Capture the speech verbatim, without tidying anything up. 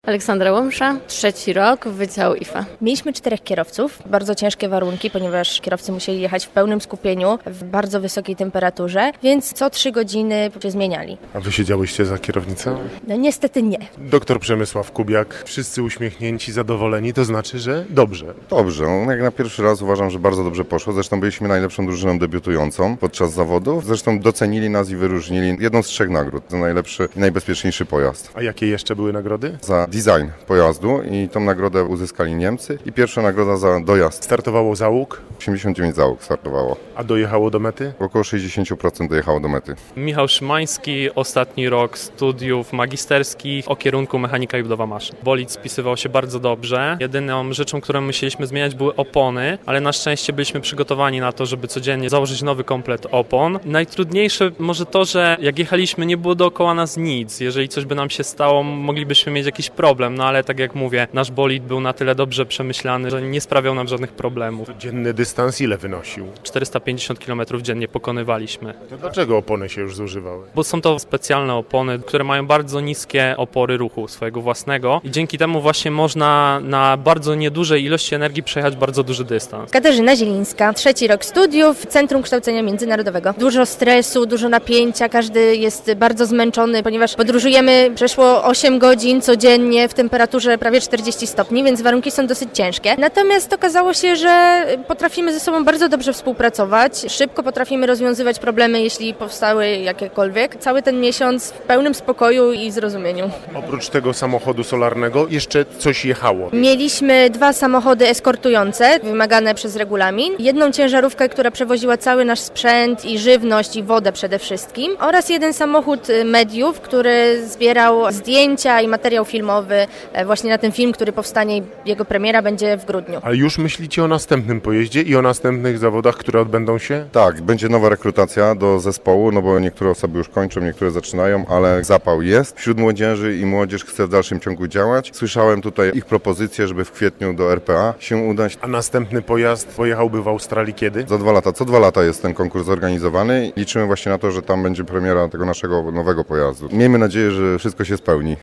Aleksandra Łomsza, trzeci rok, Wydział I F A. Mieliśmy czterech kierowców, bardzo ciężkie warunki, ponieważ kierowcy musieli jechać w pełnym skupieniu, w bardzo wysokiej temperaturze, więc co trzy godziny się zmieniali. A wy siedziałyście za kierownicą? No niestety nie. Doktor Przemysław Kubiak, wszyscy uśmiechnięci, zadowoleni, to znaczy, że dobrze. Dobrze, no jak na pierwszy raz uważam, że bardzo dobrze poszło. Zresztą byliśmy najlepszą drużyną debiutującą podczas zawodów. Zresztą docenili nas i wyróżnili jedną z trzech nagród za najlepszy i najbezpieczniejszy pojazd. A jakie jeszcze były nagrody? Za design pojazdu i tą nagrodę uzyskali Niemcy i pierwsza nagroda za dojazd. Startowało załóg, osiemdziesiąt dziewięć załóg startowało. a dojechało do mety? Około sześćdziesiąt procent dojechało do mety. Michał Szymański, ostatni rok studiów magisterskich o kierunku mechanika i budowa maszyn. Bolid spisywał się bardzo dobrze. Jedyną rzeczą, którą musieliśmy zmieniać, były opony, ale na szczęście byliśmy przygotowani na to, żeby codziennie założyć nowy komplet opon. Najtrudniejsze może to, że jak jechaliśmy, nie było dookoła nas nic. Jeżeli coś by nam się stało, moglibyśmy mieć jakiś problem, no ale tak jak mówię, nasz bolid był na tyle dobrze przemyślany, że nie sprawiał nam żadnych problemów. Dzienny dystans ile wynosił? czterysta pięćdziesiąt kilometrów dziennie pokonywaliśmy. To dlaczego opony się już zużywały? Bo są to specjalne opony, które mają bardzo niskie opory ruchu swojego własnego i dzięki temu właśnie można na bardzo niedużej ilości energii przejechać bardzo duży dystans. Katarzyna Zielińska, trzeci rok studiów, Centrum Kształcenia Międzynarodowego. Dużo stresu, dużo napięcia, każdy jest bardzo zmęczony, ponieważ podróżujemy przeszło osiem godzin codziennie w temperaturze prawie czterdzieści stopni, więc warunki są dosyć ciężkie. Natomiast okazało się, że potrafimy ze sobą bardzo dobrze współpracować, szybko potrafimy rozwiązywać problemy, jeśli powstały jakiekolwiek. Cały ten miesiąc w pełnym spokoju i zrozumieniu. Oprócz tego samochodu solarnego jeszcze coś jechało. Mieliśmy dwa samochody eskortujące, wymagane przez regulamin, jedną ciężarówkę, która przewoziła cały nasz sprzęt i żywność i wodę przede wszystkim, oraz jeden samochód mediów, który zbierał zdjęcia i materiał filmowy właśnie na ten film, który powstanie, jego premiera będzie w grudniu. Ale już myślicie o następnym pojeździe i o następnych zawodach, które odbędą się? Tak, będzie nowa rekrutacja do zespołu, no bo niektóre osoby już kończą, niektóre zaczynają, ale zapał jest. Wśród młodzieży i młodzież chce w dalszym ciągu działać. Słyszałem tutaj ich propozycje, żeby w kwietniu do R P A się udać. A następny pojazd pojechałby w Australii kiedy? Za dwa lata, co dwa lata jest ten konkurs zorganizowany. Liczymy właśnie na to, że tam będzie premiera tego naszego nowego pojazdu. Miejmy nadzieję, że wszystko się spełni.